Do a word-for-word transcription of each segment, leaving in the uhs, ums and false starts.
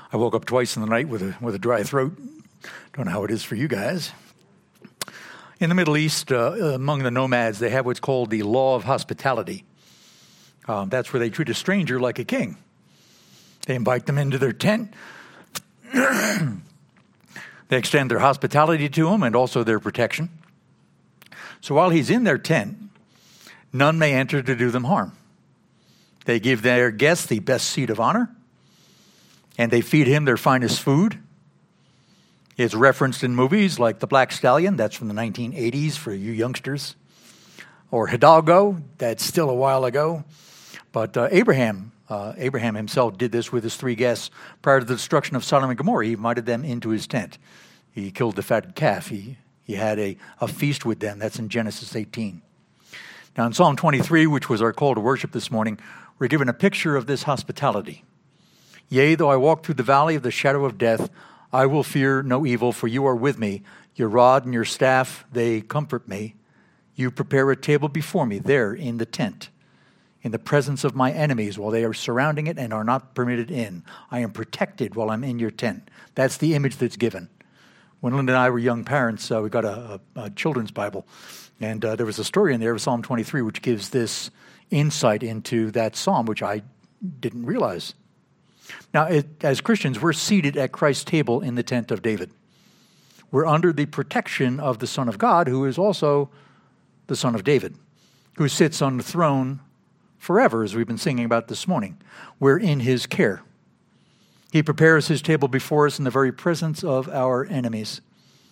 I woke up twice in the night with a with a dry throat. Don't know how it is for you guys. In the Middle East, uh, among the nomads, they have what's called the law of hospitality. Um, that's where they treat a stranger like a king. They invite them into their tent. They extend their hospitality to him and also their protection. So while he's in their tent, none may enter to do them harm. They give their guests the best seat of honor, and they feed him their finest food. It's referenced in movies like The Black Stallion, that's from the nineteen eighties for you youngsters, or Hidalgo, that's still a while ago. But uh, Abraham, uh, Abraham himself did this with his three guests prior to the destruction of Sodom and Gomorrah. He invited them into his tent. He killed the fatted calf. He, he had a, a feast with them. That's in Genesis eighteen. Now in Psalm twenty-three, which was our call to worship this morning, we're given a picture of this hospitality. Yea, though I walk through the valley of the shadow of death, I will fear no evil, for you are with me. Your rod and your staff, they comfort me. You prepare a table before me there in the tent, in the presence of my enemies while they are surrounding it and are not permitted in. I am protected while I'm in your tent. That's the image that's given. When Linda and I were young parents, uh, we got a, a, a children's Bible, and uh, there was a story in there of Psalm twenty-three which gives this insight into that psalm, which I didn't realize. Now, it, as Christians, we're seated at Christ's table in the tent of David. We're under the protection of the Son of God, who is also the Son of David, who sits on the throne forever, as we've been singing about this morning. We're in his care. He prepares his table before us in the very presence of our enemies.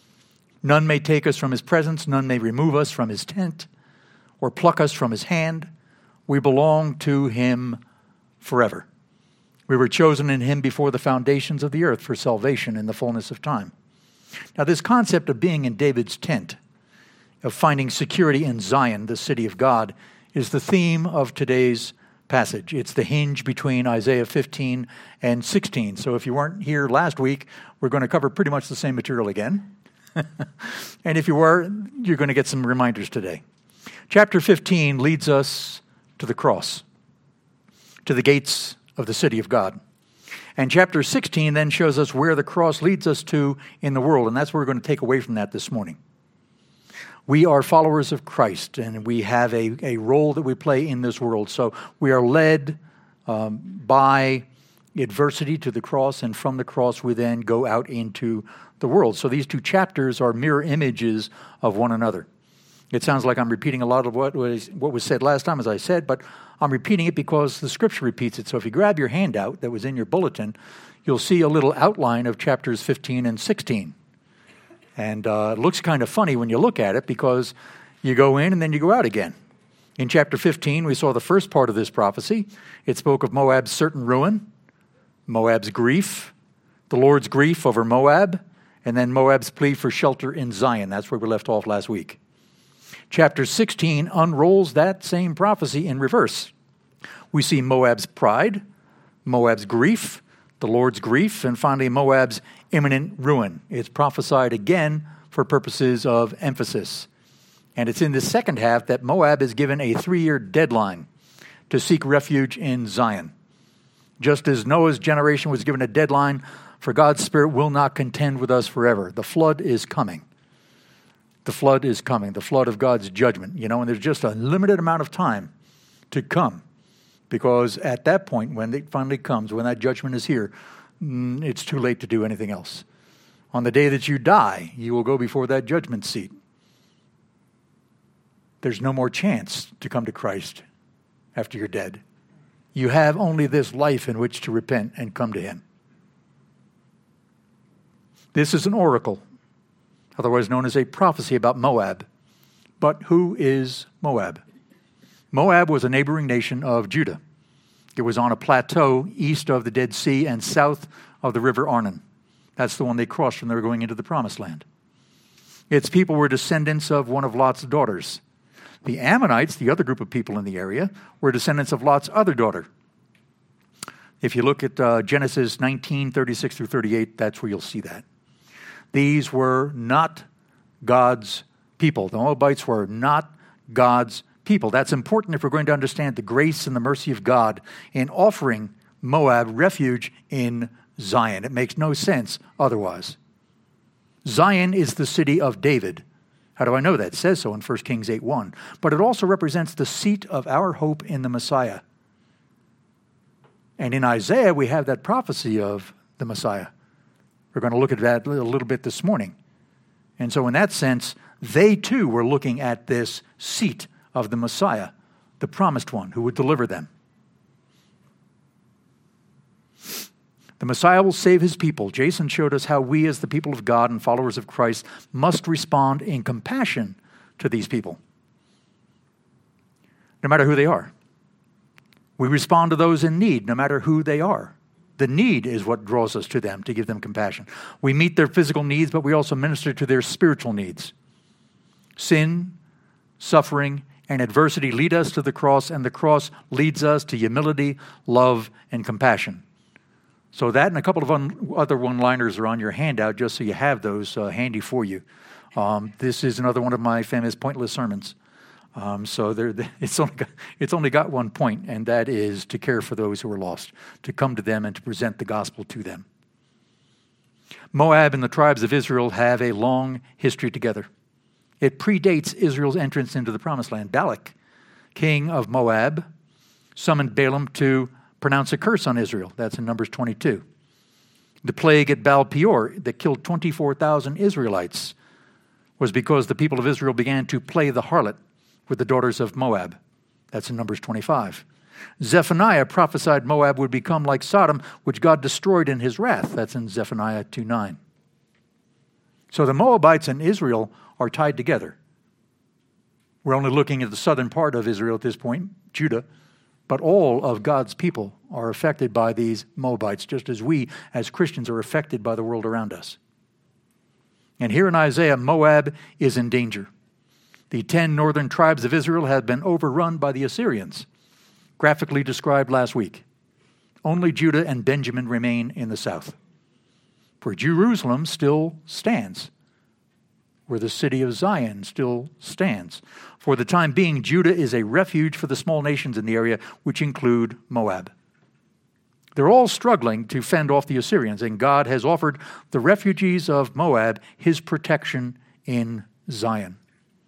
None may take us from his presence. None may remove us from his tent or pluck us from his hand. We belong to him forever. We were chosen in him before the foundations of the earth for salvation in the fullness of time. Now, this concept of being in David's tent, of finding security in Zion, the city of God, is the theme of today's passage. It's the hinge between Isaiah fifteen and sixteen. So if you weren't here last week, we're going to cover pretty much the same material again. And if you were, you're going to get some reminders today. Chapter fifteen leads us to the cross, to the gates of the city of God. And chapter sixteen then shows us where the cross leads us to in the world, and that's what we're going to take away from that this morning. We are followers of Christ, and we have a, a role that we play in this world. So we are led um, by adversity to the cross, and from the cross we then go out into the world. So these two chapters are mirror images of one another. It sounds like I'm repeating a lot of what was what was said last time, as I said, but I'm repeating it because the Scripture repeats it. So if you grab your handout that was in your bulletin, you'll see a little outline of chapters fifteen and sixteen. And uh, it looks kind of funny when you look at it because you go in and then you go out again. In chapter fifteen, we saw the first part of this prophecy. It spoke of Moab's certain ruin, Moab's grief, the Lord's grief over Moab, and then Moab's plea for shelter in Zion. That's where we left off last week. Chapter sixteen unrolls that same prophecy in reverse. We see Moab's pride, Moab's grief, the Lord's grief, and finally Moab's imminent ruin. It's prophesied again for purposes of emphasis. And it's in the second half that Moab is given a three-year deadline to seek refuge in Zion. Just as Noah's generation was given a deadline, for God's Spirit will not contend with us forever. The flood is coming. The flood is coming, the flood of God's judgment, you know, and there's just a limited amount of time to come, because at that point, when it finally comes, when that judgment is here, it's too late to do anything else. On the day that you die, you will go before that judgment seat. There's no more chance to come to Christ after you're dead. You have only this life in which to repent and come to him. This is an oracle, otherwise known as a prophecy about Moab. But who is Moab? Moab was a neighboring nation of Judah. It was on a plateau east of the Dead Sea and south of the river Arnon. That's the one they crossed when they were going into the Promised Land. Its people were descendants of one of Lot's daughters. The Ammonites, the other group of people in the area, were descendants of Lot's other daughter. If you look at uh, Genesis nineteen, thirty-six through thirty-eight, that's where you'll see that. These were not God's people. The Moabites were not God's people. That's important if we're going to understand the grace and the mercy of God in offering Moab refuge in Zion. It makes no sense otherwise. Zion is the city of David. How do I know that? It says so in First Kings eight one. But it also represents the seat of our hope in the Messiah. And in Isaiah, we have that prophecy of the Messiah. We're going to look at that a little bit this morning. And so in that sense, they too were looking at this seat of the Messiah, the promised one who would deliver them. The Messiah will save his people. Jason showed us how we as the people of God and followers of Christ must respond in compassion to these people, no matter who they are. We respond to those in need, no matter who they are. The need is what draws us to them, to give them compassion. We meet their physical needs, but we also minister to their spiritual needs. Sin, suffering, and adversity lead us to the cross, and the cross leads us to humility, love, and compassion. So that and a couple of un- other one-liners are on your handout, just so you have those uh, handy for you. Um, this is another one of my famous pointless sermons. Um, so there, it's only got, it's only got one point, and that is to care for those who are lost, to come to them and to present the gospel to them. Moab and the tribes of Israel have a long history together. It predates Israel's entrance into the promised land. Balak, king of Moab, summoned Balaam to pronounce a curse on Israel. That's in Numbers twenty-two. The plague at Baal Peor that killed twenty-four thousand Israelites was because the people of Israel began to play the harlot with the daughters of Moab. That's in Numbers twenty-five. Zephaniah prophesied Moab would become like Sodom, which God destroyed in his wrath. That's in Zephaniah two nine. So the Moabites and Israel are tied together. We're only looking at the southern part of Israel at this point, Judah, but all of God's people are affected by these Moabites, just as we as Christians are affected by the world around us. And here in Isaiah, Moab is in danger. The ten northern tribes of Israel had been overrun by the Assyrians, graphically described last week. Only Judah and Benjamin remain in the south. For Jerusalem still stands, where the city of Zion still stands. For the time being, Judah is a refuge for the small nations in the area, which include Moab. They're all struggling to fend off the Assyrians, and God has offered the refugees of Moab his protection in Zion.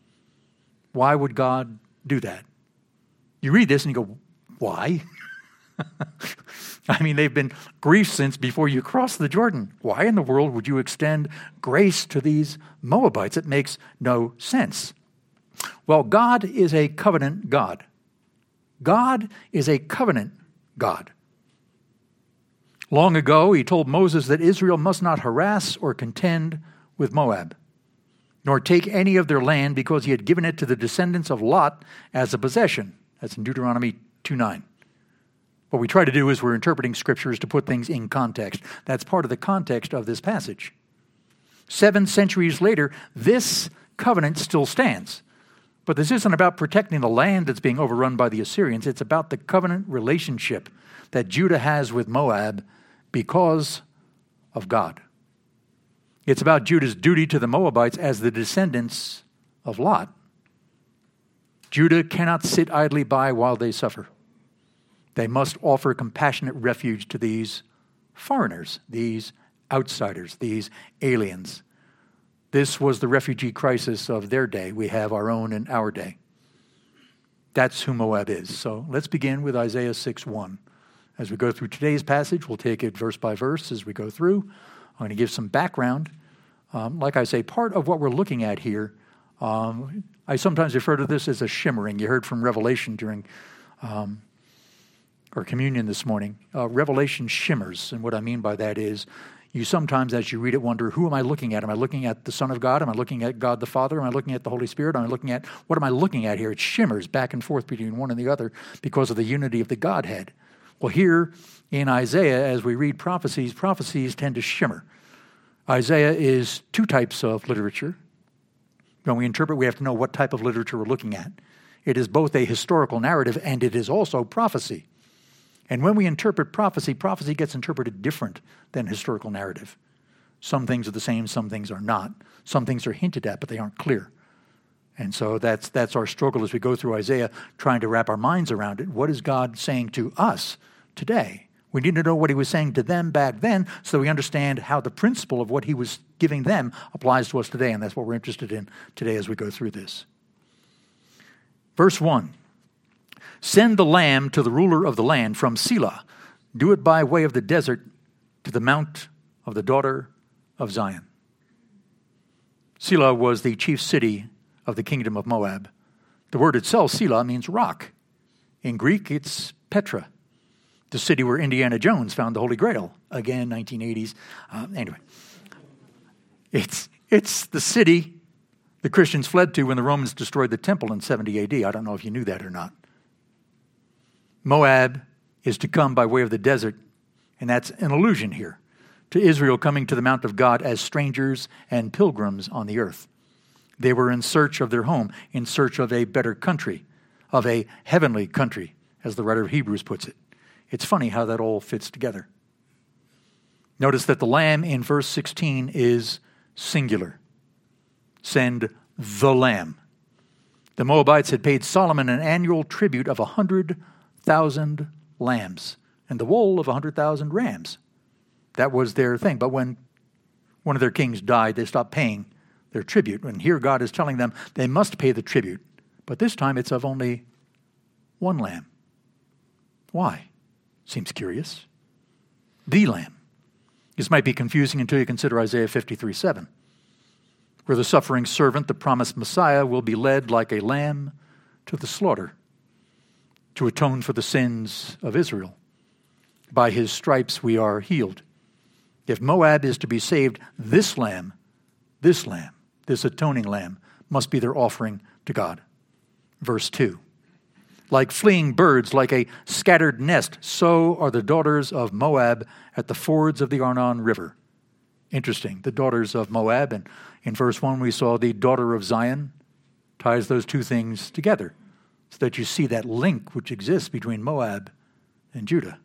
Why would God do that? You read this and you go, why? I mean, they've been grief since before you cross the Jordan. Why in the world would you extend grace to these Moabites? It makes no sense. Well, God is a covenant God. God is a covenant God. Long ago, he told Moses that Israel must not harass or contend with Moab, nor take any of their land, because he had given it to the descendants of Lot as a possession. That's in Deuteronomy two nine. What we try to do is we're interpreting scriptures to put things in context. That's part of the context of this passage. Seven centuries later, this covenant still stands. But this isn't about protecting the land that's being overrun by the Assyrians. It's about the covenant relationship that Judah has with Moab because of God. It's about Judah's duty to the Moabites as the descendants of Lot. Judah cannot sit idly by while they suffer. They must offer compassionate refuge to these foreigners, these outsiders, these aliens. This was the refugee crisis of their day. We have our own in our day. That's who Moab is. So let's begin with Isaiah six one. As we go through today's passage, we'll take it verse by verse as we go through. I'm going to give some background. Um, like I say, part of what we're looking at here, um, I sometimes refer to this as a shimmering. You heard from Revelation during um, our communion this morning. Uh, Revelation shimmers, and what I mean by that is you sometimes, as you read it, wonder, who am I looking at? Am I looking at the Son of God? Am I looking at God the Father? Am I looking at the Holy Spirit? Am I looking at, what am I looking at here? It shimmers back and forth between one and the other because of the unity of the Godhead. Well, here in Isaiah, as we read prophecies, prophecies tend to shimmer. Isaiah is two types of literature. When we interpret, we have to know what type of literature we're looking at. It is both a historical narrative and it is also prophecy. And when we interpret prophecy, prophecy gets interpreted different than historical narrative. Some things are the same, some things are not. Some things are hinted at, but they aren't clear. And so that's that's our struggle as we go through Isaiah, trying to wrap our minds around it. What is God saying to us today? We need to know what he was saying to them back then so we understand how the principle of what he was giving them applies to us today, and that's what we're interested in today as we go through this. Verse one, send the lamb to the ruler of the land from Selah. Do it by way of the desert to the mount of the daughter of Zion. Selah was the chief city of the kingdom of Moab. The word itself, Selah, means rock. In Greek, it's Petra, the city where Indiana Jones found the Holy Grail. Again, nineteen eighties. Uh, anyway, it's it's the city the Christians fled to when the Romans destroyed the temple in seventy A D. I don't know if you knew that or not. Moab is to come by way of the desert, and that's an allusion here to Israel coming to the Mount of God as strangers and pilgrims on the earth. They were in search of their home, in search of a better country, of a heavenly country, as the writer of Hebrews puts it. It's funny how that all fits together. Notice that the lamb in verse sixteen is singular. Send the lamb. The Moabites had paid Solomon an annual tribute of one hundred thousand lambs and the wool of one hundred thousand rams. That was their thing. But when one of their kings died, they stopped paying their tribute. And here God is telling them they must pay the tribute. But this time it's of only one lamb. Why? Seems curious. The lamb. This might be confusing until you consider Isaiah fifty-three seven, where the suffering servant, the promised Messiah, will be led like a lamb to the slaughter to atone for the sins of Israel. By his stripes we are healed. If Moab is to be saved, this lamb, this lamb, this atoning lamb, must be their offering to God. Verse two. Like fleeing birds, like a scattered nest, so are the daughters of Moab at the fords of the Arnon River. Interesting, the daughters of Moab. And in verse one, we saw the daughter of Zion ties those two things together so that you see that link which exists between Moab and Judah.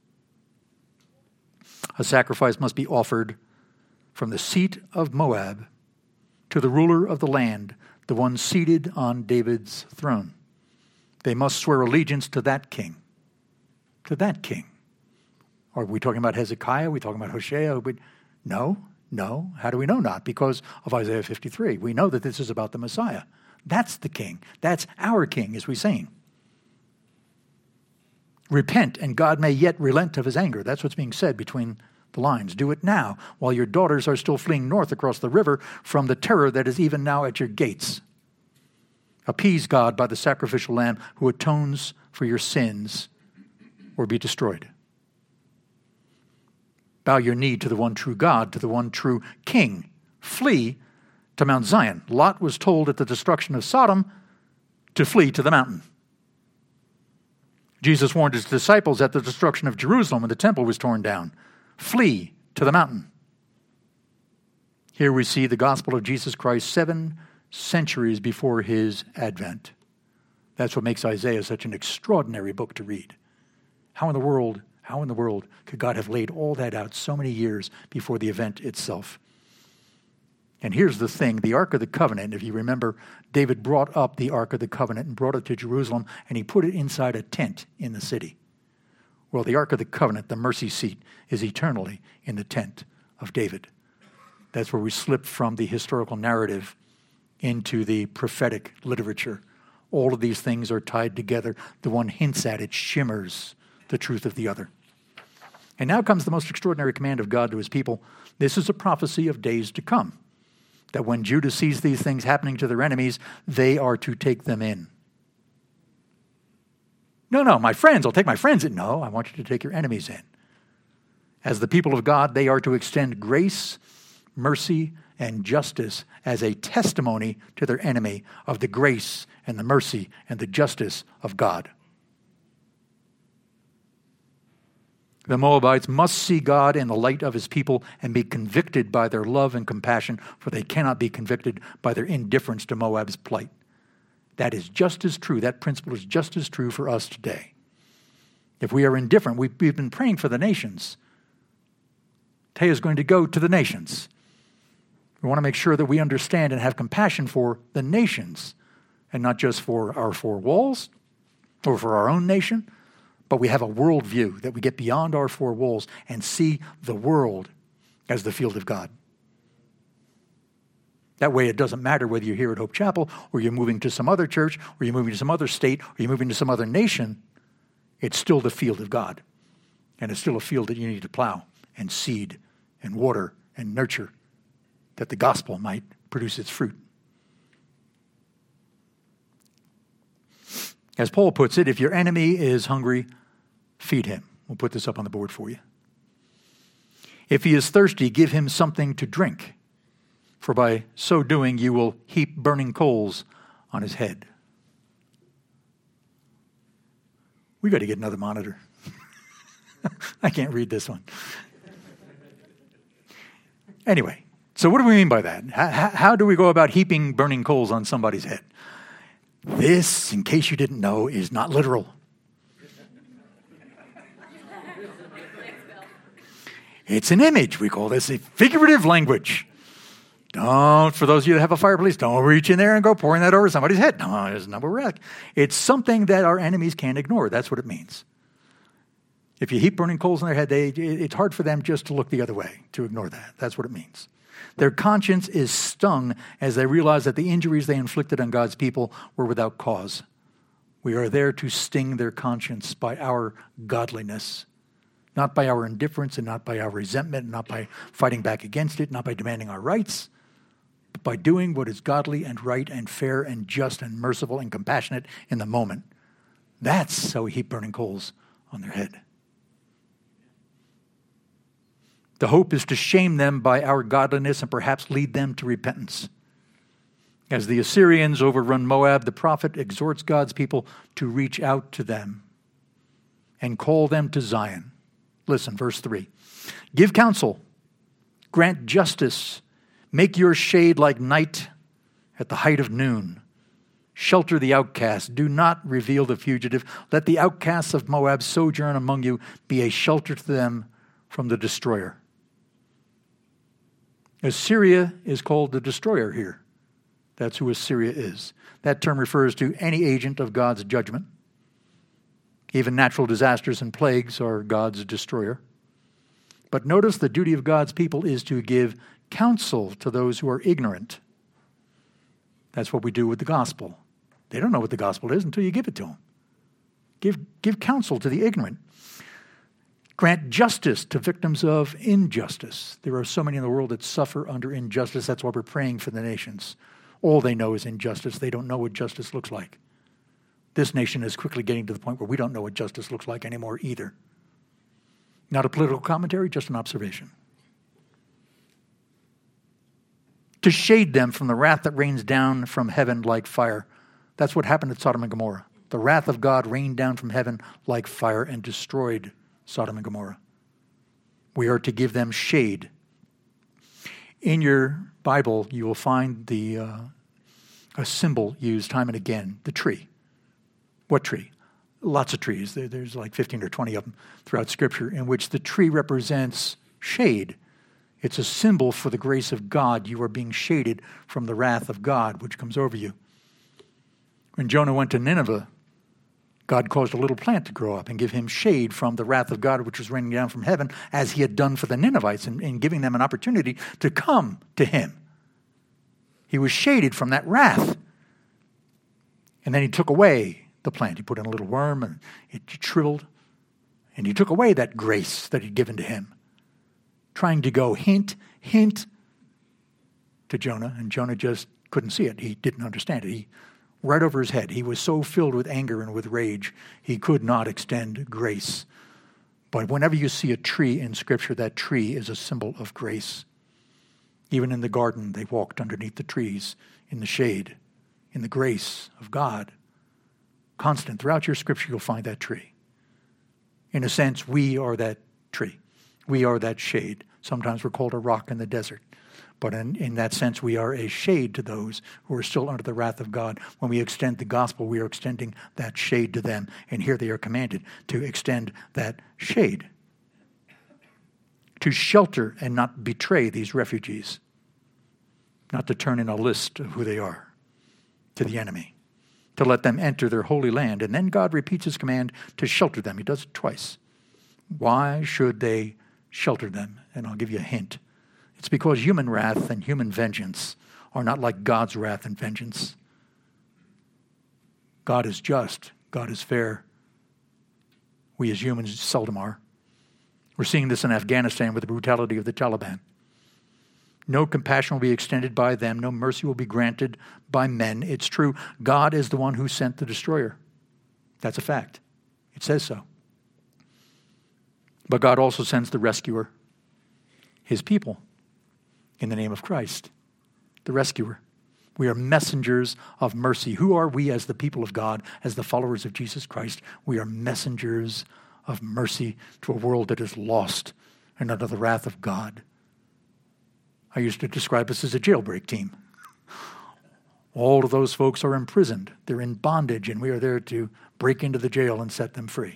A sacrifice must be offered from the seat of Moab to the ruler of the land, the one seated on David's throne. They must swear allegiance to that king, to that king. Are we talking about Hezekiah? Are we talking about Hoshea? No, no. How do we know not? Because of Isaiah fifty-three. We know that this is about the Messiah. That's the king. That's our king, as we sing. Repent, and God may yet relent of his anger. That's what's being said between the lines. Do it now, while your daughters are still fleeing north across the river from the terror that is even now at your gates. Appease God by the sacrificial lamb who atones for your sins, or be destroyed. Bow your knee to the one true God, to the one true King. Flee to Mount Zion. Lot was told at the destruction of Sodom to flee to the mountain. Jesus warned his disciples at the destruction of Jerusalem when the temple was torn down. Flee to the mountain. Here we see the gospel of Jesus Christ seven centuries before his advent. That's what makes Isaiah such an extraordinary book to read. How in the world, how in the world could God have laid all that out so many years before the event itself? And here's the thing, the Ark of the Covenant, if you remember, David brought up the Ark of the Covenant and brought it to Jerusalem, and he put it inside a tent in the city. Well, the Ark of the Covenant, the mercy seat, is eternally in the tent of David. That's where we slip from the historical narrative into the prophetic literature. All of these things are tied together. The one hints at it, shimmers the truth of the other. And now comes the most extraordinary command of God to his people. This is a prophecy of days to come, that when Judah sees these things happening to their enemies, they are to take them in. No, no, my friends, I'll take my friends in. No, I want you to take your enemies in. As the people of God, they are to extend grace, mercy, and justice as a testimony to their enemy of the grace and the mercy and the justice of God. The Moabites must see God in the light of his people and be convicted by their love and compassion, for they cannot be convicted by their indifference to Moab's plight. That is just as true. That principle is just as true for us today. If we are indifferent, we've, we've been praying for the nations. Taya is going to go to the nations. We want to make sure that we understand and have compassion for the nations, and not just for our four walls or for our own nation, but we have a worldview that we get beyond our four walls and see the world as the field of God. That way it doesn't matter whether you're here at Hope Chapel or you're moving to some other church or you're moving to some other state or you're moving to some other nation. It's still the field of God. And it's still a field that you need to plow and seed and water and nurture that the gospel might produce its fruit. As Paul puts it, if your enemy is hungry, feed him. We'll put this up on the board for you. If he is thirsty, give him something to drink, for by so doing you will heap burning coals on his head. We got to get another monitor. I can't read this one. Anyway, so what do we mean by that? How, how do we go about heaping burning coals on somebody's head? This, in case you didn't know, is not literal. It's an image. We call this a figurative language. Don't, for those of you that have a fireplace, don't reach in there and go pouring that over somebody's head. No, that's not what we're at. It's something that our enemies can't ignore. That's what it means. If you heap burning coals on their head, they, it's hard for them just to look the other way, to ignore that. That's what it means. Their conscience is stung as they realize that the injuries they inflicted on God's people were without cause. We are there to sting their conscience by our godliness, not by our indifference and not by our resentment, not by fighting back against it, not by demanding our rights, but by doing what is godly and right and fair and just and merciful and compassionate in the moment. That's how we heap burning coals on their head. The hope is to shame them by our godliness and perhaps lead them to repentance. As the Assyrians overrun Moab, the prophet exhorts God's people to reach out to them and call them to Zion. Listen, verse three. Give counsel, grant justice, make your shade like night at the height of noon. Shelter the outcast, do not reveal the fugitive. Let the outcasts of Moab sojourn among you, be a shelter to them from the destroyer. Assyria is called the destroyer here. That's who Assyria is. That term refers to any agent of God's judgment. Even natural disasters and plagues are God's destroyer. But notice the duty of God's people is to give counsel to those who are ignorant. That's what we do with the gospel. They don't know what the gospel is until you give it to them. Give, give counsel to the ignorant. Grant justice to victims of injustice. There are so many in the world that suffer under injustice. That's why we're praying for the nations. All they know is injustice. They don't know what justice looks like. This nation is quickly getting to the point where we don't know what justice looks like anymore either. Not a political commentary, just an observation. To shade them from the wrath that rains down from heaven like fire. That's what happened at Sodom and Gomorrah. The wrath of God rained down from heaven like fire and destroyed Sodom and Gomorrah. We are to give them shade. In your Bible, you will find the uh, a symbol used time and again, the tree. What tree? Lots of trees. There, there's like fifteen or twenty of them throughout Scripture in which the tree represents shade. It's a symbol for the grace of God. You are being shaded from the wrath of God, which comes over you. When Jonah went to Nineveh, God caused a little plant to grow up and give him shade from the wrath of God, which was raining down from heaven, as he had done for the Ninevites, in, in giving them an opportunity to come to him. He was shaded from that wrath. And then he took away the plant. He put in a little worm, and it shriveled. And he took away that grace that he'd given to him, trying to go hint, hint to Jonah. And Jonah just couldn't see it. He didn't understand it. He right over his head. He was so filled with anger and with rage, he could not extend grace. But whenever you see a tree in Scripture, that tree is a symbol of grace. Even in the garden, they walked underneath the trees in the shade, in the grace of God. Constant. Throughout your Scripture, you'll find that tree. In a sense, we are that tree. We are that shade. Sometimes we're called a rock in the desert. But in, in that sense, we are a shade to those who are still under the wrath of God. When we extend the gospel, we are extending that shade to them. And here they are commanded to extend that shade. To shelter and not betray these refugees. Not to turn in a list of who they are to the enemy. to let them enter their holy land. And then God repeats his command to shelter them. He does it twice. Why should they shelter them? And I'll give you a hint. It's because human wrath and human vengeance are not like God's wrath and vengeance. God is just. God is fair. We as humans seldom are. We're seeing this in Afghanistan with the brutality of the Taliban. No compassion will be extended by them. No mercy will be granted by men. It's true. God is the one who sent the destroyer. That's a fact. It says so. But God also sends the rescuer, his people, in the name of Christ, the rescuer. We are messengers of mercy. Who are we as the people of God, as the followers of Jesus Christ? We are messengers of mercy to a world that is lost and under the wrath of God. I used to describe us as a jailbreak team. All of those folks are imprisoned. They're in bondage, and we are there to break into the jail and set them free.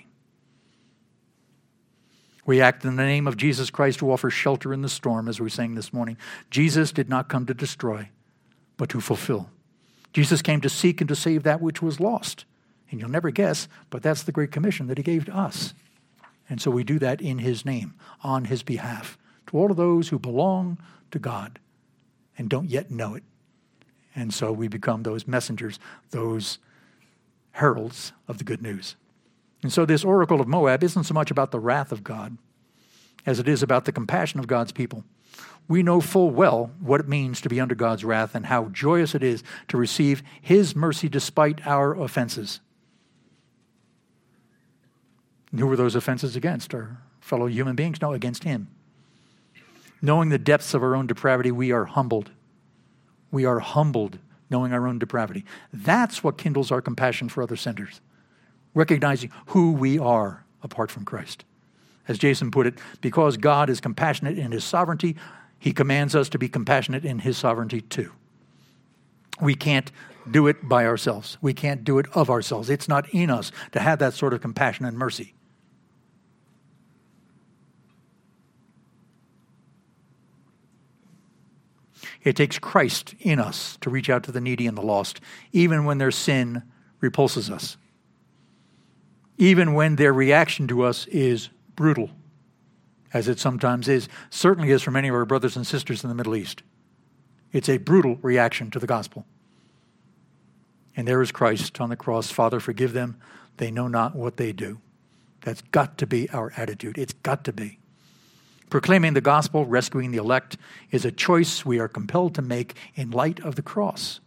We act in the name of Jesus Christ to offer shelter in the storm, as we sang this morning. Jesus did not come to destroy, but to fulfill. Jesus came to seek and to save that which was lost. And you'll never guess, but that's the great commission that he gave to us. And so we do that in his name, on his behalf, to all of those who belong to God and don't yet know it. And so we become those messengers, those heralds of the good news. And so this oracle of Moab isn't so much about the wrath of God as it is about the compassion of God's people. We know full well what it means to be under God's wrath and how joyous it is to receive his mercy despite our offenses. And who were those offenses against? Our fellow human beings? No, against him. Knowing the depths of our own depravity, we are humbled. We are humbled knowing our own depravity. That's what kindles our compassion for other sinners. Recognizing who we are apart from Christ. As Jason put it, because God is compassionate in his sovereignty, he commands us to be compassionate in his sovereignty too. We can't do it by ourselves. We can't do it of ourselves. It's not in us to have that sort of compassion and mercy. It takes Christ in us to reach out to the needy and the lost, even when their sin repulses us. Even when their reaction to us is brutal, as it sometimes is, certainly is for many of our brothers and sisters in the Middle East. It's a brutal reaction to the gospel. And there is Christ on the cross. Father, forgive them. They know not what they do. That's got to be our attitude. It's got to be. Proclaiming the gospel, rescuing the elect, is a choice we are compelled to make in light of the cross.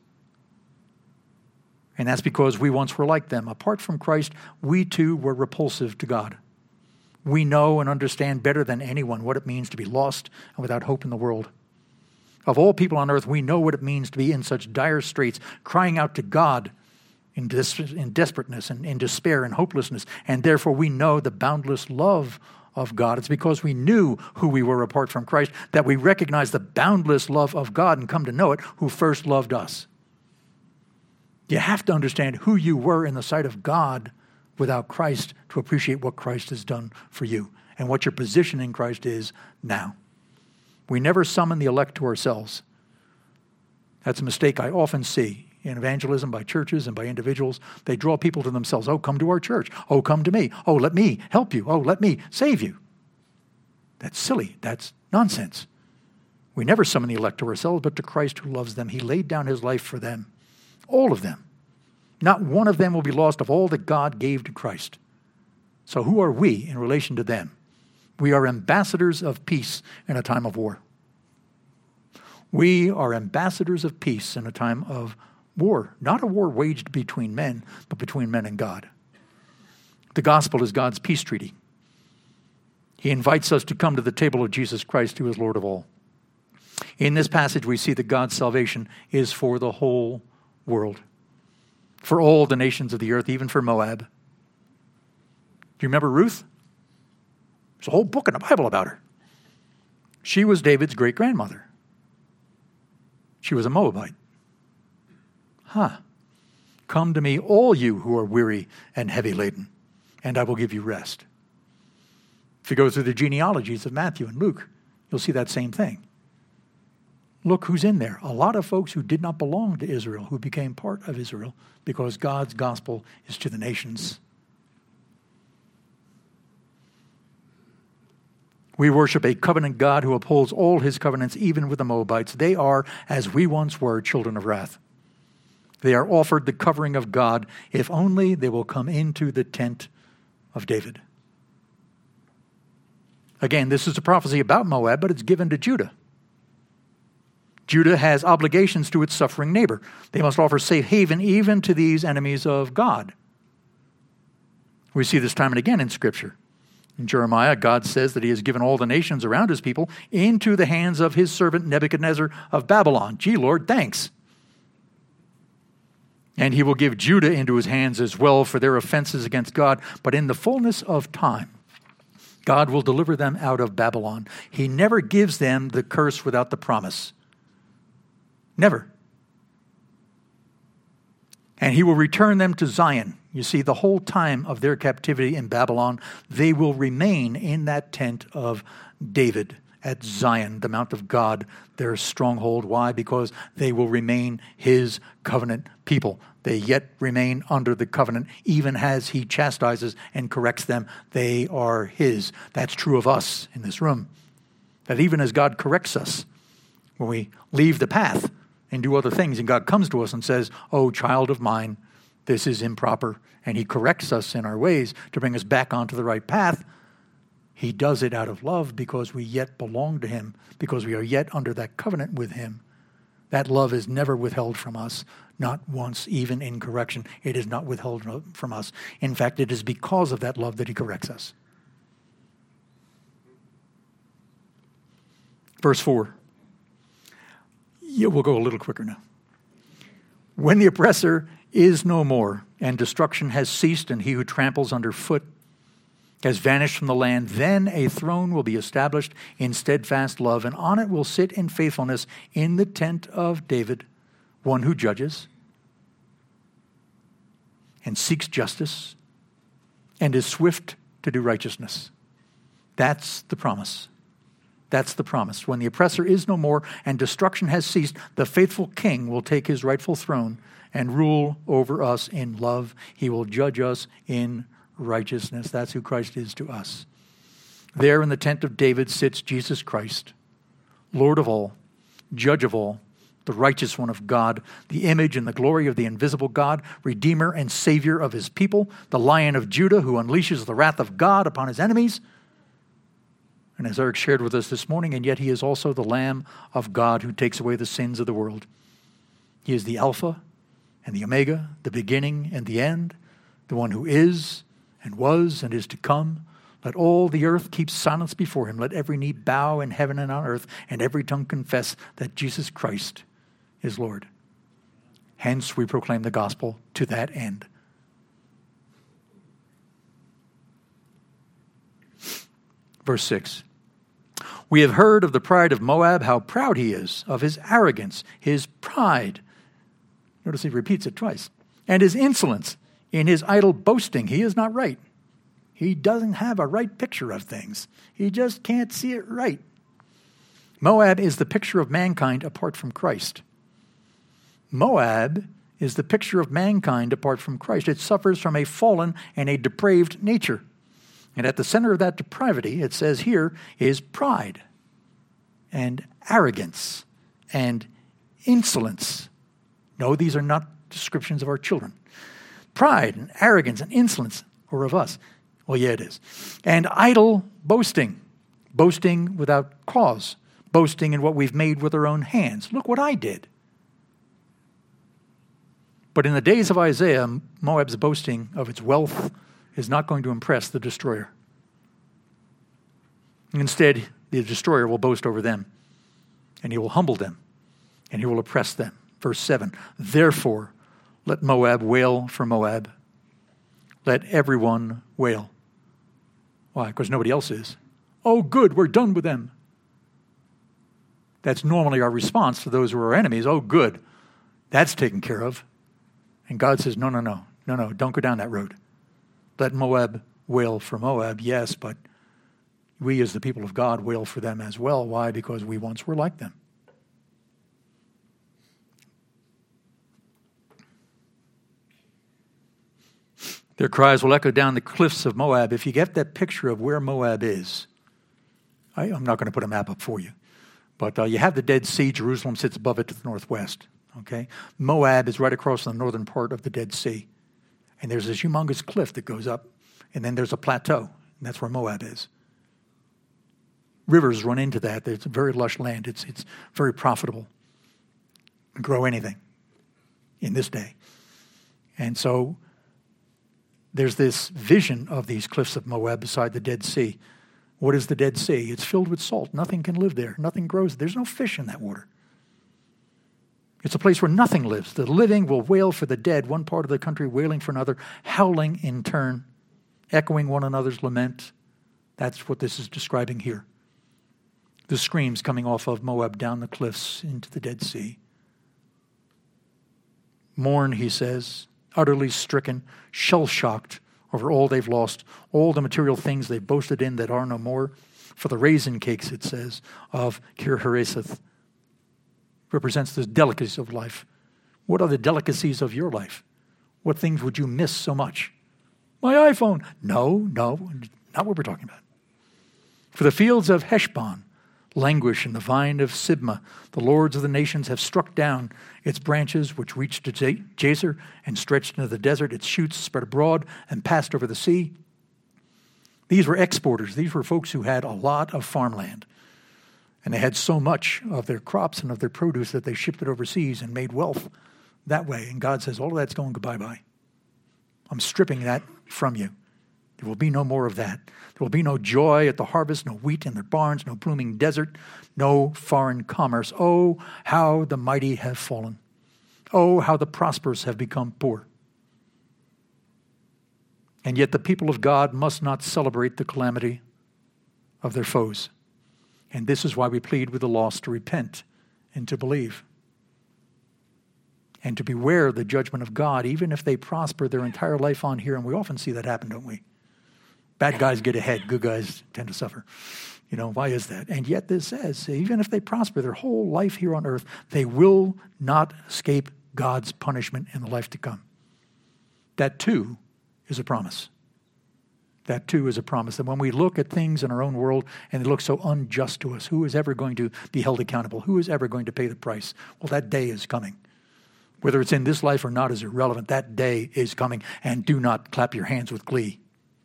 And that's because we once were like them. Apart from Christ, we too were repulsive to God. We know and understand better than anyone what it means to be lost and without hope in the world. Of all people on earth, we know what it means to be in such dire straits, crying out to God in, des- in desperateness and in despair and hopelessness. And therefore we know the boundless love of God. It's because we knew who we were apart from Christ that we recognize the boundless love of God and come to know it, who first loved us. You have to understand who you were in the sight of God without Christ to appreciate what Christ has done for you and what your position in Christ is now. We never summon the elect to ourselves. That's a mistake I often see in evangelism by churches and by individuals. They draw people to themselves. Oh, come to our church. Oh, come to me. Oh, let me help you. Oh, let me save you. That's silly. That's nonsense. We never summon the elect to ourselves, but to Christ who loves them. He laid down his life for them. All of them. Not one of them will be lost of all that God gave to Christ. So who are we in relation to them? We are ambassadors of peace in a time of war. We are ambassadors of peace in a time of war. Not a war waged between men, but between men and God. The gospel is God's peace treaty. He invites us to come to the table of Jesus Christ, who is Lord of all. In this passage, we see that God's salvation is for the whole world. For all the nations of the earth, even for Moab. Do you remember Ruth? There's a whole book in the Bible about her. She was David's great-grandmother. She was a Moabite. Huh. Come to me, all you who are weary and heavy laden, and I will give you rest. If you go through the genealogies of Matthew and Luke, you'll see that same thing. look who's in there. A lot of folks who did not belong to Israel, who became part of Israel, because God's gospel is to the nations. We worship a covenant God who upholds all his covenants, even with the Moabites. They are, as we once were, children of wrath. They are offered the covering of God, if only they will come into the tent of David. Again, this is a prophecy about Moab, but it's given to Judah. Judah has obligations to its suffering neighbor. They must offer safe haven even to these enemies of God. We see this time and again in Scripture. In Jeremiah, God says that he has given all the nations around his people into the hands of his servant Nebuchadnezzar of Babylon. Gee, Lord, thanks. And he will give Judah into his hands as well for their offenses against God. But in the fullness of time, God will deliver them out of Babylon. He never gives them the curse without the promise. Never. And he will return them to Zion. You see, the whole time of their captivity in Babylon, they will remain in that tent of David at Zion, the Mount of God, their stronghold. Why? Because they will remain his covenant people. They yet remain under the covenant, even as he chastises and corrects them. They are his. That's true of us in this room. That even as God corrects us, when we leave the path and do other things, and God comes to us and says, "Oh, child of mine, this is improper," and he corrects us in our ways to bring us back onto the right path, he does it out of love because we yet belong to him, because we are yet under that covenant with him. That love is never withheld from us, not once, even in correction. It is not withheld from us. In fact, it is because of that love that he corrects us. Verse four. Yeah, we'll go a little quicker now. When the oppressor is no more, and destruction has ceased, and he who tramples underfoot has vanished from the land, then a throne will be established in steadfast love, and on it will sit in faithfulness in the tent of David, one who judges and seeks justice and is swift to do righteousness. That's the promise. That's the promise. When the oppressor is no more and destruction has ceased, the faithful king will take his rightful throne and rule over us in love. He will judge us in righteousness. That's who Christ is to us. There in the tent of David sits Jesus Christ, Lord of all, Judge of all, the righteous one of God, the image and the glory of the invisible God, Redeemer and Savior of his people, the Lion of Judah who unleashes the wrath of God upon his enemies. And as Eric shared with us this morning, and yet he is also the Lamb of God who takes away the sins of the world. He is the Alpha and the Omega, the beginning and the end, the one who is and was and is to come. Let all the earth keep silence before him. Let every knee bow in heaven and on earth, and every tongue confess that Jesus Christ is Lord. Hence we proclaim the gospel to that end. Verse six. We have heard of the pride of Moab, how proud he is, of his arrogance, his pride. Notice he repeats it twice. And his insolence in his idle boasting. He is not right. He doesn't have a right picture of things. He just can't see it right. Moab is the picture of mankind apart from Christ. Moab is the picture of mankind apart from Christ. It suffers from a fallen and a depraved nature. And at the center of that depravity, it says here, is pride and arrogance and insolence. No, these are not descriptions of our children. Pride and arrogance and insolence are of us. Well, yeah, it is. And idle boasting, boasting without cause, boasting in what we've made with our own hands. Look what I did. But in the days of Isaiah, Moab's boasting of its wealth is not going to impress the destroyer. Instead, the destroyer will boast over them, and he will humble them, and he will oppress them. Verse seven, therefore, let Moab wail for Moab. Let everyone wail. Why? Because nobody else is. Oh, good, we're done with them. That's normally our response to those who are our enemies. Oh, good, that's taken care of. And God says, no, no, no, no, no, don't go down that road. Let Moab wail for Moab, yes, but we as the people of God wail for them as well. Why? Because we once were like them. Their cries will echo down the cliffs of Moab. If you get that picture of where Moab is, I, I'm not going to put a map up for you, but uh, you have the Dead Sea. Jerusalem sits above it to the northwest. Okay, Moab is right across the northern part of the Dead Sea, and there's this humongous cliff that goes up, and then there's a plateau, and that's where Moab is. Rivers run into that. It's a very lush land. It's it's very profitable. Grow anything in this day, and so there's this vision of these cliffs of Moab beside the Dead Sea. What is the Dead Sea? It's filled with salt. Nothing can live there. Nothing grows. There's no fish in that water. It's a place where nothing lives. The living will wail for the dead, one part of the country wailing for another, howling in turn, echoing one another's lament. That's what this is describing here. The screams coming off of Moab down the cliffs into the Dead Sea. Mourn, he says, utterly stricken, shell-shocked over all they've lost, all the material things they've boasted in that are no more. For the raisin cakes, it says, of Kir-Hareseth represents the delicacies of life. What are the delicacies of your life? What things would you miss so much? My iPhone. No, no, not what we're talking about. For the fields of Heshbon languish in the vine of Sibmah. The lords of the nations have struck down its branches, which reached to Jazer and stretched into the desert. Its shoots spread abroad and passed over the sea. These were exporters. These were folks who had a lot of farmland. And they had so much of their crops and of their produce that they shipped it overseas and made wealth that way. And God says, all of that's going goodbye-bye. I'm stripping that from you. There will be no more of that. There will be no joy at the harvest, no wheat in their barns, no blooming desert, no foreign commerce. Oh, how the mighty have fallen. Oh, how the prosperous have become poor. And yet the people of God must not celebrate the calamity of their foes. And this is why we plead with the lost to repent and to believe. And to beware of the judgment of God, even if they prosper their entire life on here. And we often see that happen, don't we? Bad guys get ahead, good guys tend to suffer. You know, why is that? And yet this says, even if they prosper their whole life here on earth, they will not escape God's punishment in the life to come. That too is a promise. That too is a promise that when we look at things in our own world and they look so unjust to us, who is ever going to be held accountable? Who is ever going to pay the price? Well, that day is coming. Whether it's in this life or not is irrelevant. That day is coming, and do not clap your hands with glee.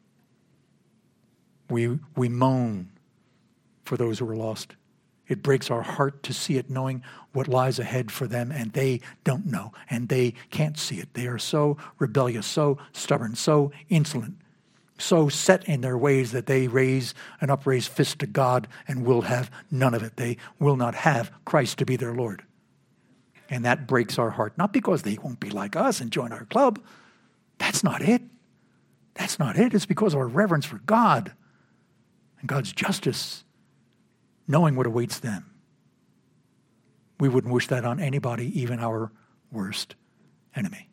We, we moan for those who are lost. It breaks our heart to see it, knowing what lies ahead for them, and they don't know, and they can't see it. They are so rebellious, so stubborn, so insolent, so set in their ways that they raise an upraised fist to God and will have none of it. They will not have Christ to be their Lord. And that breaks our heart, not because they won't be like us and join our club. That's not it. That's not it. It's because of our reverence for God and God's justice, knowing what awaits them. We wouldn't wish that on anybody, even our worst enemy.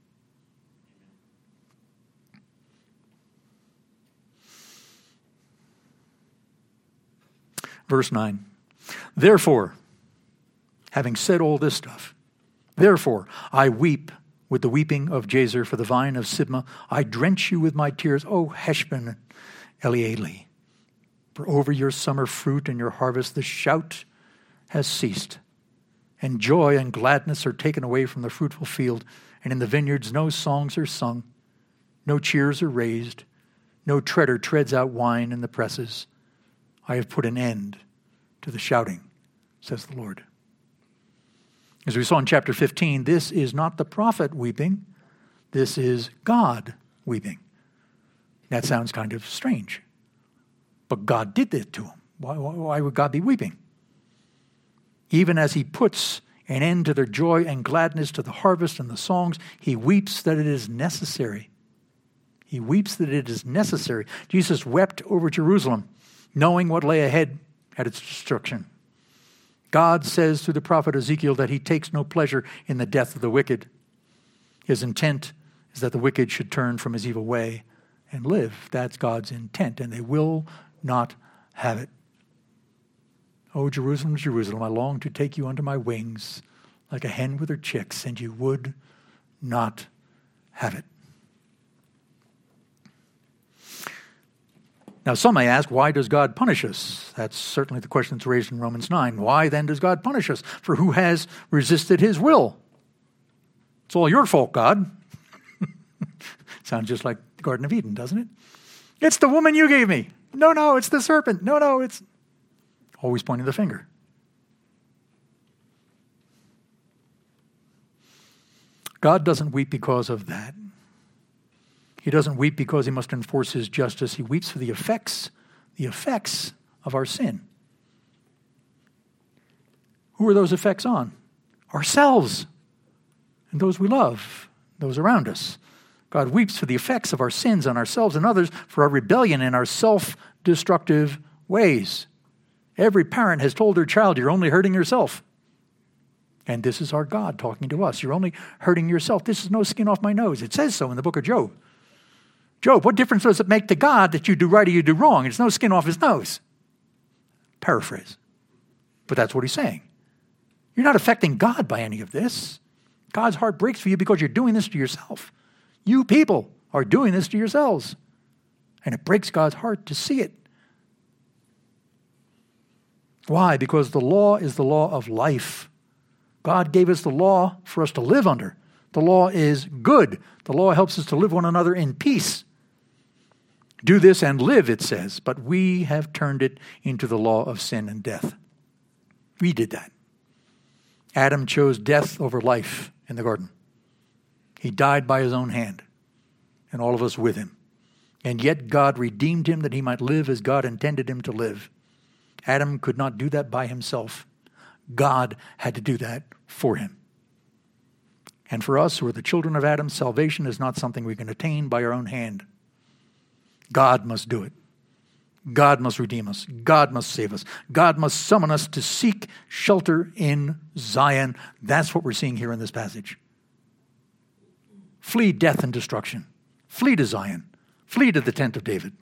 Verse nine. Therefore, having said all this stuff, therefore I weep with the weeping of Jazer for the vine of Sibmah. I drench you with my tears, O Heshbon Elealeh. For over your summer fruit and your harvest the shout has ceased, and joy and gladness are taken away from the fruitful field, and in the vineyards no songs are sung, no cheers are raised, no treader treads out wine in the presses. I have put an end to the shouting, says the Lord. As we saw in chapter fifteen, this is not the prophet weeping, this is God weeping. That sounds kind of strange. But God did this to him. Why, why would God be weeping? Even as he puts an end to their joy and gladness, to the harvest and the songs, he weeps that it is necessary. He weeps that it is necessary. Jesus wept over Jerusalem, knowing what lay ahead at its destruction. God says through the prophet Ezekiel that he takes no pleasure in the death of the wicked. His intent is that the wicked should turn from his evil way and live. That's God's intent, and they will not have it. Oh, Jerusalem, Jerusalem, I long to take you under my wings like a hen with her chicks, and you would not have it. Now, some may ask, why does God punish us? That's certainly the question that's raised in Romans nine. Why then does God punish us? For who has resisted his will? It's all your fault, God. Sounds just like the Garden of Eden, doesn't it? It's the woman you gave me. No, no, it's the serpent. No, no, it's always pointing the finger. God doesn't weep because of that. He doesn't weep because he must enforce his justice. He weeps for the effects, the effects of our sin. Who are those effects on? Ourselves and those we love, those around us. God weeps for the effects of our sins on ourselves and others, for our rebellion and our self-destructive ways. Every parent has told their child, you're only hurting yourself. And this is our God talking to us. You're only hurting yourself. This is no skin off my nose. It says so in the book of Job. Job, what difference does it make to God that you do right or you do wrong? It's no skin off his nose. Paraphrase. But that's what he's saying. You're not affecting God by any of this. God's heart breaks for you because you're doing this to yourself. You people are doing this to yourselves. And it breaks God's heart to see it. Why? Because the law is the law of life. God gave us the law for us to live under. The law is good. The law helps us to live one another in peace. Do this and live, it says, but we have turned it into the law of sin and death. We did that. Adam chose death over life in the garden. He died by his own hand, and all of us with him. And yet God redeemed him that he might live as God intended him to live. Adam could not do that by himself. God had to do that for him. And for us who are the children of Adam, salvation is not something we can attain by our own hand. God must do it. God must redeem us. God must save us. God must summon us to seek shelter in Zion. That's what we're seeing here in this passage. Flee death and destruction. Flee to Zion. Flee to the tent of David.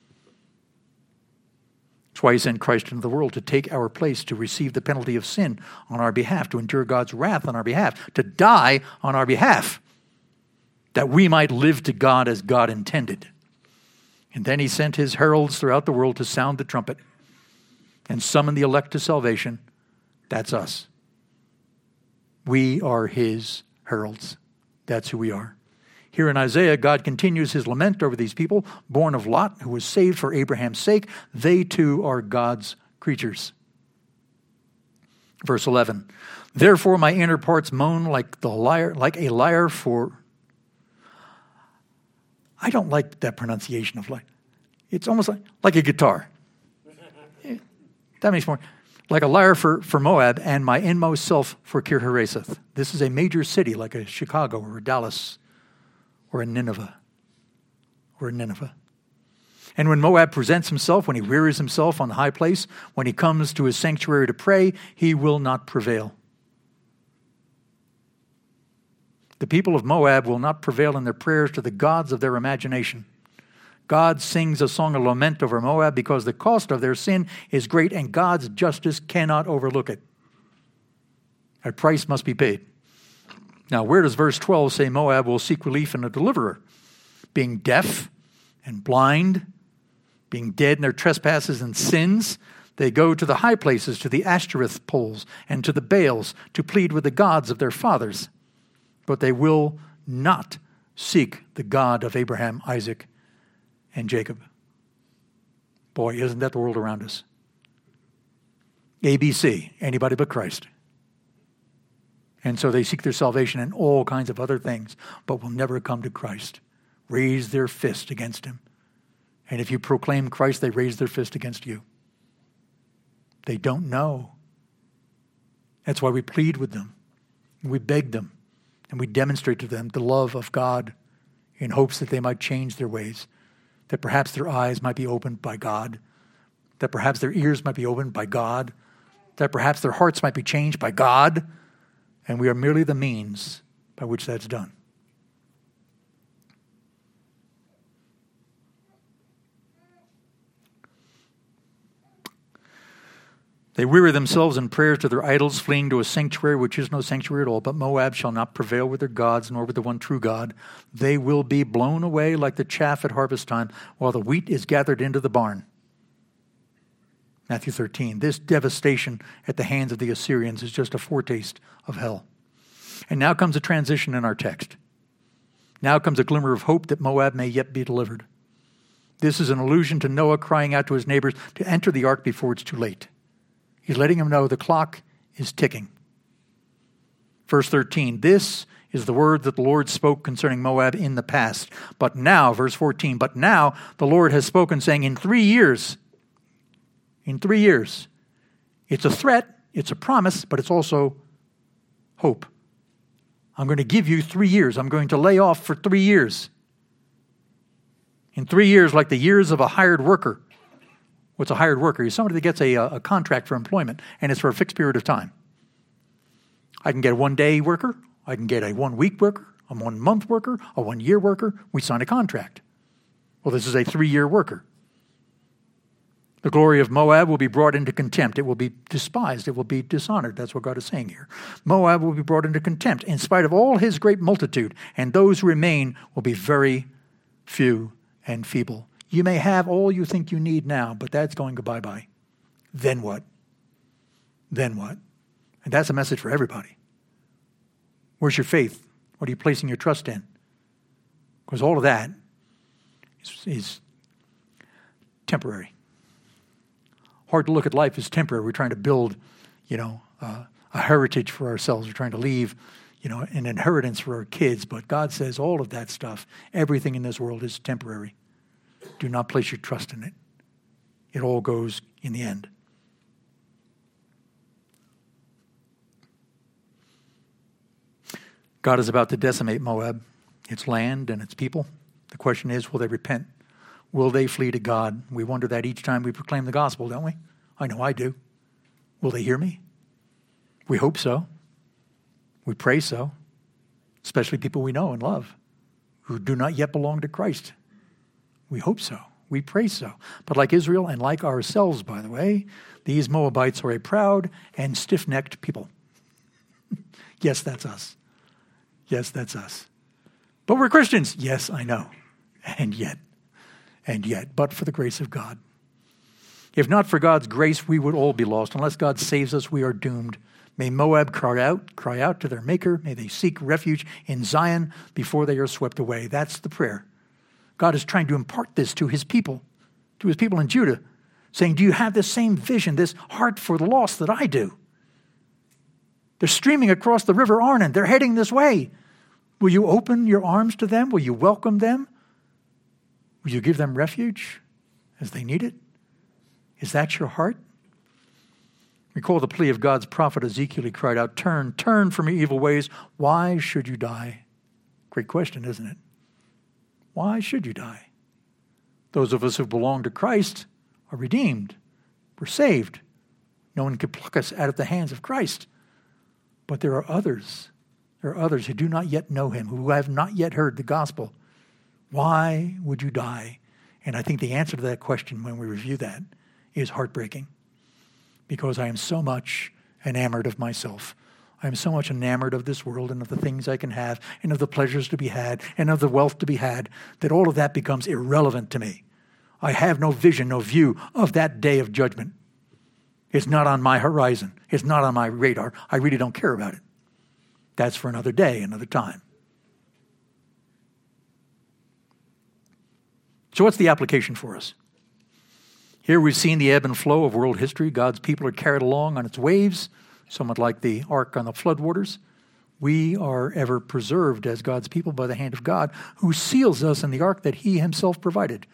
That's why he sent Christ into the world, to take our place, to receive the penalty of sin on our behalf, to endure God's wrath on our behalf, to die on our behalf, that we might live to God as God intended. And then he sent his heralds throughout the world to sound the trumpet and summon the elect to salvation. That's us. We are his heralds. That's who we are. Here in Isaiah, God continues his lament over these people, born of Lot, who was saved for Abraham's sake. They too are God's creatures. Verse eleven, therefore my inner parts moan like the lyre, like a lyre for... I don't like that pronunciation of lyre. It's almost like, like a guitar. That makes more... Like a lyre for, for Moab, and my inmost self for Kir-Hareseth. This is a major city like a Chicago or a Dallas or a Nineveh or a Nineveh. And when Moab presents himself, when he rears himself on the high place, when he comes to his sanctuary to pray, he will not prevail. The people of Moab will not prevail in their prayers to the gods of their imagination. God sings a song of lament over Moab because the cost of their sin is great and God's justice cannot overlook it. A price must be paid. Now, where does verse twelve say Moab will seek relief in a deliverer? Being deaf and blind, being dead in their trespasses and sins, they go to the high places, to the Ashtoreth poles, and to the Baals to plead with the gods of their fathers. But they will not seek the God of Abraham, Isaac, and Jacob. Boy, isn't that the world around us? A B C, anybody but Christ. And so they seek their salvation in all kinds of other things, but will never come to Christ. Raise their fist against him. And if you proclaim Christ, they raise their fist against you. They don't know. That's why we plead with them. We beg them. And we demonstrate to them the love of God in hopes that they might change their ways. That perhaps their eyes might be opened by God. That perhaps their ears might be opened by God. That perhaps their hearts might be changed by God. And we are merely the means by which that's done. They weary themselves in prayers to their idols, fleeing to a sanctuary which is no sanctuary at all. But Moab shall not prevail with their gods, nor with the one true God. They will be blown away like the chaff at harvest time, while the wheat is gathered into the barn. Matthew thirteen. This devastation at the hands of the Assyrians is just a foretaste of hell. And now comes a transition in our text. Now comes a glimmer of hope that Moab may yet be delivered. This is an allusion to Noah crying out to his neighbors to enter the ark before it's too late. He's letting them know the clock is ticking. Verse thirteen, this is the word that the Lord spoke concerning Moab in the past. But now, verse fourteen, but now the Lord has spoken, saying, in three years, in three years, it's a threat, it's a promise, but it's also hope. I'm going to give you three years. I'm going to lay off for three years. In three years, like the years of a hired worker. What's a hired worker? He's somebody that gets a, a contract for employment, and it's for a fixed period of time. I can get a one-day worker. I can get a one-week worker, a one-month worker, a one-year worker. We sign a contract. Well, this is a three-year worker. The glory of Moab will be brought into contempt. It will be despised. It will be dishonored. That's what God is saying here. Moab will be brought into contempt in spite of all his great multitude, and those who remain will be very few and feeble. You may have all you think you need now, but that's going to bye-bye. Then what? Then what? And that's a message for everybody. Where's your faith? What are you placing your trust in? Because all of that is, is temporary. Hard to look at life as temporary. We're trying to build, you know, uh, a heritage for ourselves. We're trying to leave, you know, an inheritance for our kids. But God says all of that stuff, everything in this world is temporary. Do not place your trust in it. It all goes in the end. God is about to decimate Moab, its land and its people. The question is, will they repent? Will they flee to God? We wonder that each time we proclaim the gospel, don't we? I know I do. Will they hear me? We hope so. We pray so. Especially people we know and love who do not yet belong to Christ. We hope so. We pray so. But like Israel and like ourselves, by the way, these Moabites are a proud and stiff-necked people. Yes, that's us. Yes, that's us. But we're Christians. Yes, I know. And yet, and yet, but for the grace of God. If not for God's grace, we would all be lost. Unless God saves us, we are doomed. May Moab cry out, cry out to their Maker. May they seek refuge in Zion before they are swept away. That's the prayer. God is trying to impart this to his people, to his people in Judah, saying, do you have this same vision, this heart for the lost that I do? They're streaming across the river Arnon. They're heading this way. Will you open your arms to them? Will you welcome them? Will you give them refuge as they need it? Is that your heart? Recall the plea of God's prophet Ezekiel. He cried out, turn, turn from your evil ways. Why should you die? Great question, isn't it? Why should you die? Those of us who belong to Christ are redeemed. We're saved. No one can pluck us out of the hands of Christ. But there are others. There are others who do not yet know him, who have not yet heard the gospel. Why would you die? And I think the answer to that question when we review that is heartbreaking. Because I am so much enamored of myself. I am so much enamored of this world and of the things I can have and of the pleasures to be had and of the wealth to be had that all of that becomes irrelevant to me. I have no vision, no view of that day of judgment. It's not on my horizon. It's not on my radar. I really don't care about it. That's for another day, another time. So what's the application for us? Here we've seen the ebb and flow of world history. God's people are carried along on its waves, somewhat like the ark on the floodwaters. We are ever preserved as God's people by the hand of God, who seals us in the ark that he himself provided.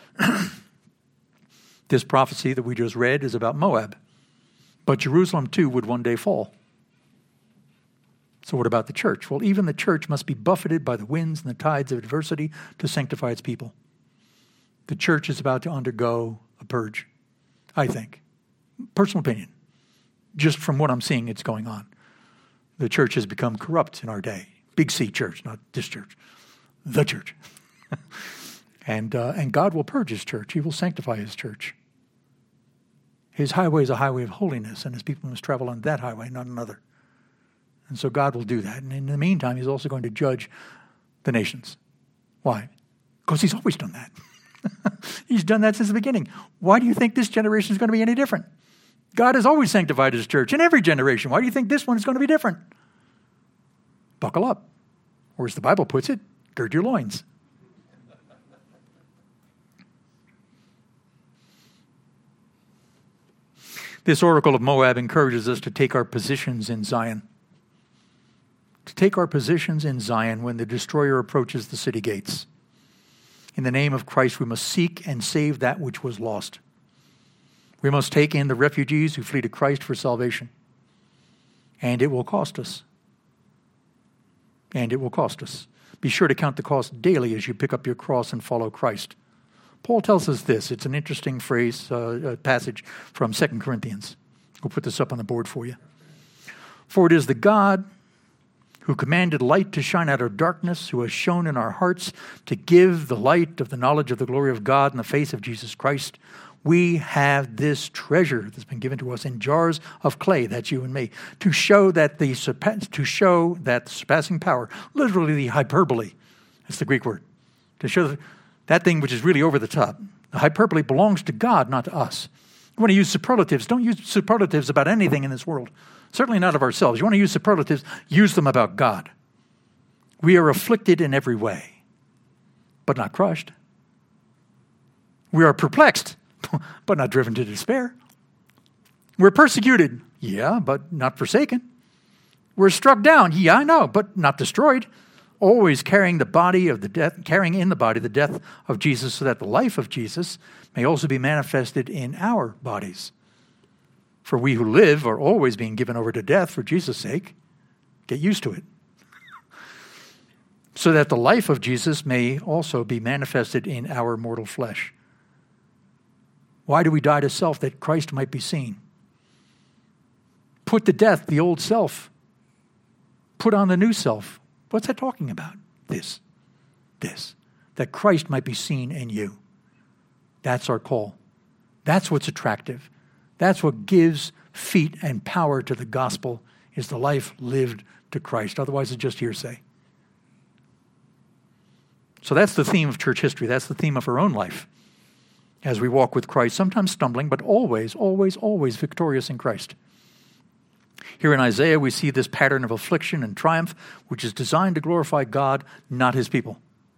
This prophecy that we just read is about Moab. But Jerusalem too would one day fall. So what about the church? Well, even the church must be buffeted by the winds and the tides of adversity to sanctify its people. The church is about to undergo a purge, I think. Personal opinion. Just from what I'm seeing, it's going on. The church has become corrupt in our day. Big C church, not this church. The church. and uh, and God will purge his church. He will sanctify his church. His highway is a highway of holiness, and his people must travel on that highway, not another. And so God will do that. And in the meantime, he's also going to judge the nations. Why? Because he's always done that. He's done that since the beginning. Why do you think this generation is going to be any different? God has always sanctified his church in every generation. Why do you think this one is going to be different? Buckle up. Or as the Bible puts it, gird your loins. This oracle of Moab encourages us to take our positions in Zion. To take our positions in Zion when the destroyer approaches the city gates. In the name of Christ, we must seek and save that which was lost. We must take in the refugees who flee to Christ for salvation. And it will cost us. And it will cost us. Be sure to count the cost daily as you pick up your cross and follow Christ. Paul tells us this. It's an interesting phrase, uh, a passage from Second Corinthians. We'll put this up on the board for you. For it is the God who commanded light to shine out of darkness, who has shown in our hearts to give the light of the knowledge of the glory of God in the face of Jesus Christ. We have this treasure that's been given to us in jars of clay, that's you and me, to show that the to show that surpassing power, literally the hyperbole, that's the Greek word, to show that, that thing which is really over the top. The hyperbole belongs to God, not to us. You want to use superlatives, don't use superlatives about anything in this world. Certainly not of ourselves. You want to use superlatives, use them about God. We are afflicted in every way, but not crushed. We are perplexed, but not driven to despair. We're persecuted, yeah, but not forsaken. We're struck down, yeah, I know, but not destroyed. Always carrying the body of the death, carrying in the body the death of Jesus, so that the life of Jesus may also be manifested in our bodies. For we who live are always being given over to death for Jesus' sake. Get used to it. So that the life of Jesus may also be manifested in our mortal flesh. Why do we die to self? That Christ might be seen. Put to death the old self. Put on the new self. What's that talking about? This. This. That Christ might be seen in you. That's our call. That's what's attractive. That's what gives feet and power to the gospel, is the life lived to Christ. Otherwise, it's just hearsay. So that's the theme of church history. That's the theme of our own life as we walk with Christ, sometimes stumbling, but always, always, always victorious in Christ. Here in Isaiah, we see this pattern of affliction and triumph, which is designed to glorify God, not his people.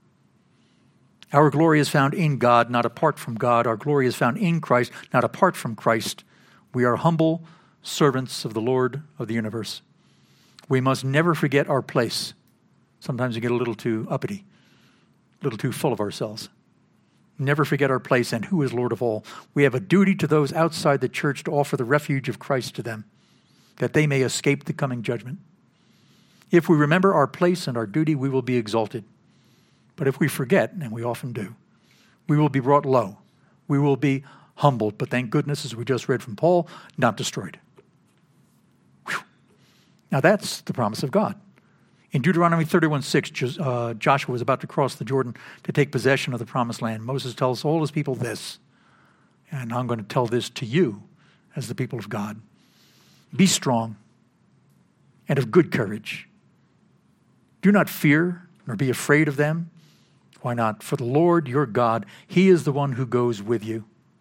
Our glory is found in God, not apart from God. Our glory is found in Christ, not apart from Christ. We are humble servants of the Lord of the universe. We must never forget our place. Sometimes we get a little too uppity, a little too full of ourselves. Never forget our place and who is Lord of all. We have a duty to those outside the church to offer the refuge of Christ to them, that they may escape the coming judgment. If we remember our place and our duty, we will be exalted. But if we forget, and we often do, we will be brought low. We will be humbled. But thank goodness, as we just read from Paul, not destroyed. Whew. Now that's the promise of God. In Deuteronomy thirty-one six, uh, Joshua was about to cross the Jordan to take possession of the promised land. Moses tells all his people this, and I'm going to tell this to you as the people of God. Be strong and of good courage. Do not fear nor be afraid of them. Why not? For the Lord your God, he is the one who goes with you.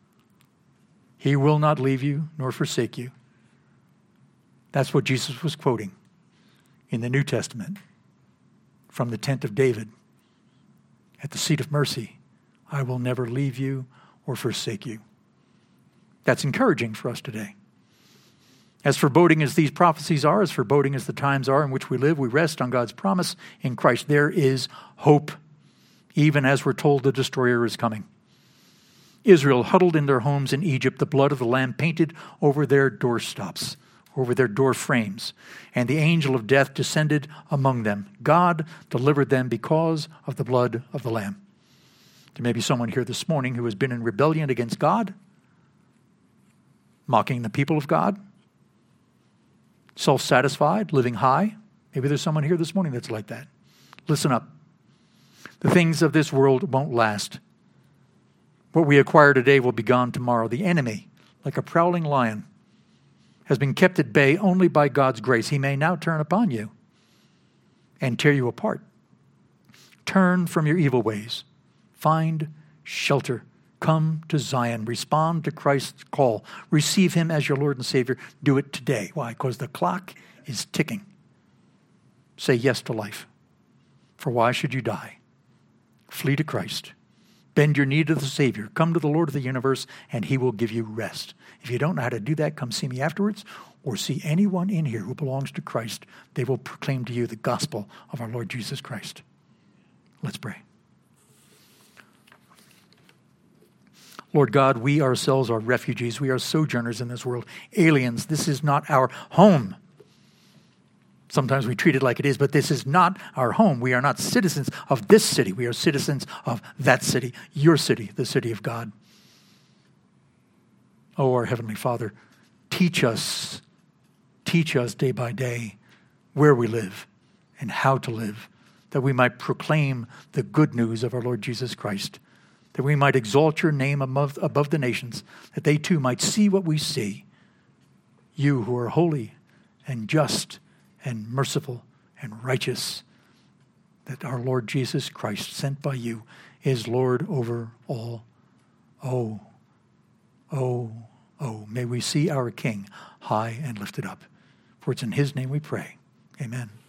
He will not leave you nor forsake you. That's what Jesus was quoting in the New Testament from the tent of David at the seat of mercy. I will never leave you or forsake you. That's encouraging for us today. As foreboding as these prophecies are, as foreboding as the times are in which we live, we rest on God's promise in Christ. There is hope, even as we're told the destroyer is coming. Israel huddled in their homes in Egypt, the blood of the Lamb painted over their doorstops, over their door frames, and the angel of death descended among them. God delivered them because of the blood of the Lamb. There may be someone here this morning who has been in rebellion against God, mocking the people of God, self-satisfied, living high. Maybe there's someone here this morning that's like that. Listen up. The things of this world won't last. What we acquire today will be gone tomorrow. The enemy like a prowling lion, has been kept at bay only by God's grace, he may now turn upon you and tear you apart. Turn from your evil ways. Find shelter. Come to Zion. Respond to Christ's call. Receive him as your Lord and Savior. Do it today. Why? Because the clock is ticking. Say yes to life. For why should you die? Flee to Christ. Bend your knee to the Savior. Come to the Lord of the universe, and he will give you rest. If you don't know how to do that, come see me afterwards, or see anyone in here who belongs to Christ. They will proclaim to you the gospel of our Lord Jesus Christ. Let's pray. Lord God, we ourselves are refugees. We are sojourners in this world, aliens. This is not our home. Sometimes we treat it like it is, but this is not our home. We are not citizens of this city. We are citizens of that city, your city, the city of God. Oh, our Heavenly Father, teach us, teach us day by day where we live and how to live, that we might proclaim the good news of our Lord Jesus Christ, that we might exalt your name above, above the nations, that they too might see what we see, you who are holy and just and merciful and righteous, that our Lord Jesus Christ, sent by you, is Lord over all. Oh, oh, oh, may we see our King high and lifted up. For it's in his name we pray. Amen.